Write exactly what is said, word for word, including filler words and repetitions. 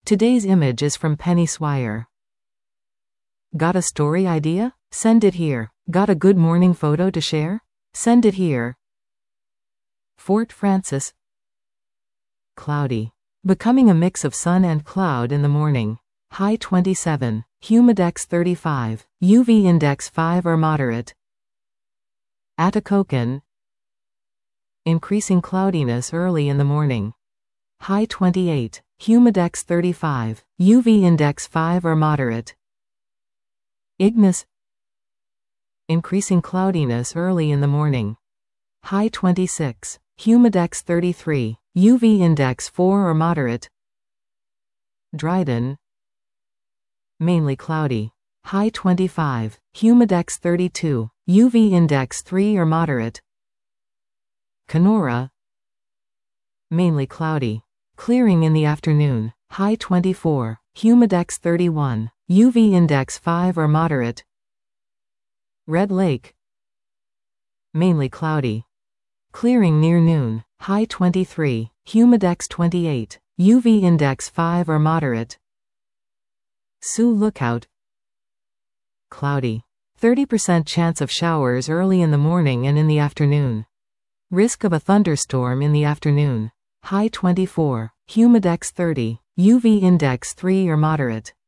Today's image is from Penny Swire. Got a story idea? Send it here. Got a good morning photo to share? Send it here. Fort Frances. Cloudy. Becoming a mix of sun and cloud in the morning. High twenty-seven. Humidex thirty-five. U V index five or moderate. Atikokan. Increasing cloudiness early in the morning. High twenty-eight. Humidex thirty-five. U V index five or moderate. Ignis. Increasing cloudiness early in the morning. High twenty-six. Humidex thirty-three. U V index four or moderate. Dryden. Mainly cloudy. High twenty-five. Humidex thirty-two. U V index three or moderate. Kenora. Mainly cloudy. Clearing in the afternoon. High twenty-four. Humidex thirty-one. U V index five or moderate. Red Lake. Mainly cloudy. Clearing near noon. High twenty-three. Humidex twenty-eight. U V index five or moderate. Sioux Lookout. Cloudy. thirty percent chance of showers early in the morning and in the afternoon. Risk of a thunderstorm in the afternoon. High twenty-four. Humidex thirty. U V index three or moderate.